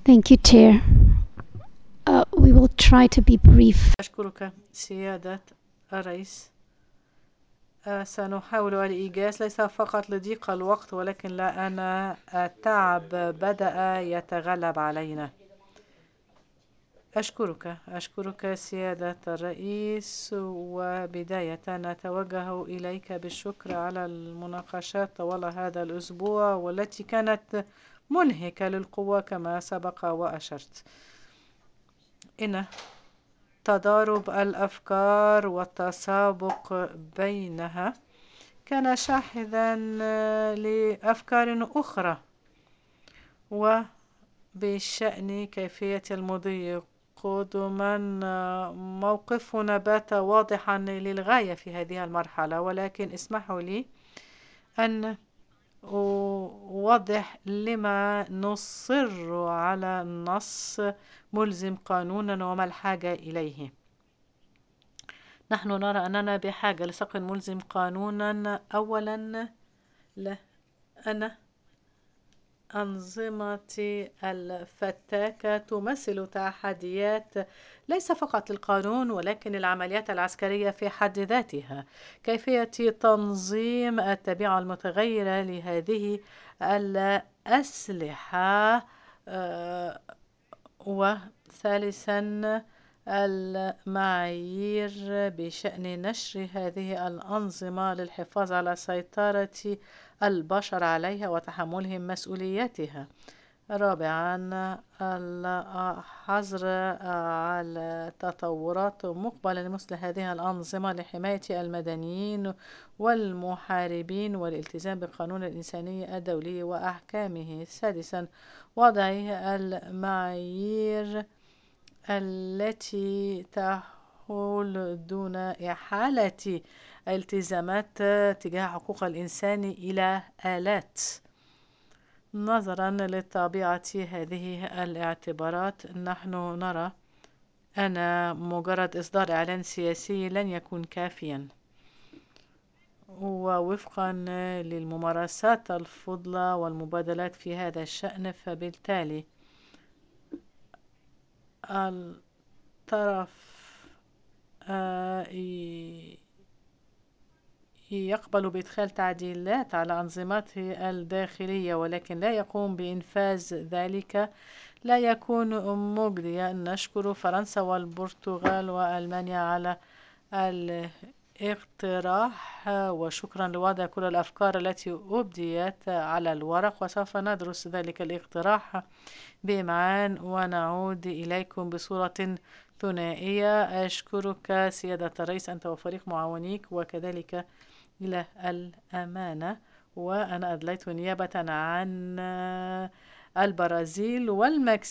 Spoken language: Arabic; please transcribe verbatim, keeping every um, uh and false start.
Thank you, Chair. Uh, we will try to be brief. أشكرك سيادة الرئيس. آه، سنحاول الإيجاز ليس فقط لضيق الوقت ولكن لأن التعب بدأ يتغلب علينا. أشكرك أشكرك سيادة الرئيس، وبداية نتوجه إليك بالشكر على المناقشات طوال هذا الأسبوع والتي كانت منهكة للقوة كما سبق وأشرت. إن تضارب الأفكار والتسابق بينها كان شاحذا لأفكار أخرى وبشأن كيفية المضي قدما. موقفنا بات واضحا للغاية في هذه المرحلة، ولكن اسمحوا لي أن أوضح لما نصر على النص ملزم قانونا وما الحاجة إليه. نحن نرى أننا بحاجة لسقف ملزم قانونا. أولا لأن أنظمة الفتاكة تمثل تحديات ليس فقط للقانون ولكن العمليات العسكرية في حد ذاتها. كيفية تنظيم التبعة المتغيرة لهذه الأسلحة، وثالثا المعايير بشأن نشر هذه الأنظمة للحفاظ على سيطرة البشر عليها وتحملهم مسؤولياتها. رابعا الحظر على تطورات مقبلة لمثل هذه الأنظمة لحماية المدنيين والمحاربين والالتزام بالقانون الإنساني الدولي وأحكامه. سادسا وضع المعايير التي تحول دون إحالة التزامات تجاه حقوق الإنسان إلى آلات. نظرا لطبيعة هذه الاعتبارات نحن نرى أن مجرد إصدار إعلان سياسي لن يكون كافيا، ووفقا للممارسات الفضلى والمبادلات في هذا الشأن فبالتالي الطرف يقبل بإدخال تعديلات على أنظمته الداخلية ولكن لا يقوم بإنفاذ ذلك لا يكون مجديا. نشكر فرنسا والبرتغال وألمانيا على الاقتراح، وشكرا لوضع كل الأفكار التي أبديت على الورق، وسوف ندرس ذلك الاقتراح بإمعان ونعود إليكم بصورة ثنائية. أشكرك سيادة الرئيس أنت وفريق معاونيك وكذلك إلى الأمانة. وأنا أدليت نيابة عن البرازيل والمكسيك